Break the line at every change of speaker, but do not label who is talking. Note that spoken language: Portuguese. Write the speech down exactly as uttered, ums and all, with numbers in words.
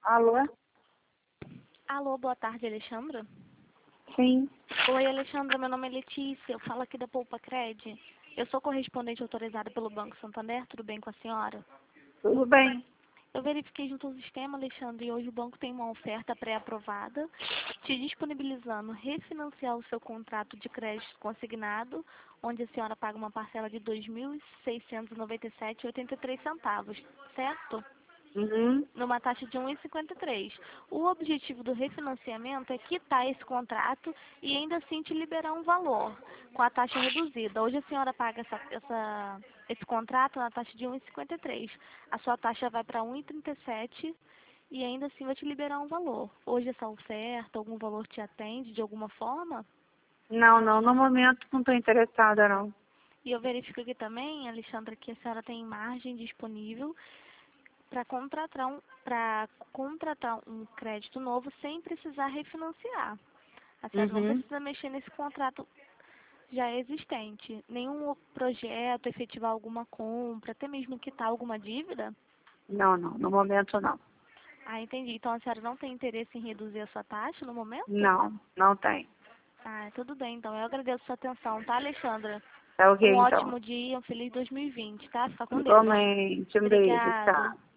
Alô?
Alô, boa tarde, Alexandra.
Sim.
Oi, Alexandra, meu nome é Letícia, eu falo aqui da Poupa Cred. Eu sou correspondente autorizada pelo Banco Santander, tudo bem com a senhora?
Tudo bem?
Eu verifiquei junto ao sistema, Alexandre, e hoje o banco tem uma oferta pré-aprovada, te disponibilizando refinanciar o seu contrato de crédito consignado, onde a senhora paga uma parcela de dois mil seiscentos e noventa e sete reais e oitenta e três centavos, certo?
Uhum.
Numa taxa de um vírgula cinquenta e três. O objetivo do refinanciamento é quitar esse contrato e ainda assim te liberar um valor com a taxa reduzida. Hoje a senhora paga essa, essa, esse contrato na taxa de um vírgula cinquenta e três. A sua taxa vai para um vírgula trinta e sete e ainda assim vai te liberar um valor. Hoje essa oferta, algum valor te atende de alguma forma?
Não, não, no momento não estou interessada, não.
E eu verifico aqui também, Alexandra, que a senhora tem margem disponível para contratar um para contratar um crédito novo sem precisar refinanciar. A senhora não
Uhum.
precisa mexer nesse contrato já existente. Nenhum projeto, efetivar alguma compra, até mesmo quitar alguma dívida.
Não, não, no momento não.
Ah, entendi. Então a senhora não tem interesse em reduzir a sua taxa no momento?
Não, não tem.
Ah, tudo bem. Então eu agradeço a sua atenção, tá, Alexandra?
Tá ok,
Um
então.
ótimo dia, um feliz dois mil e vinte, tá? Fica com Deus.
Igualmente, um beijo,
Obrigado.
tchau.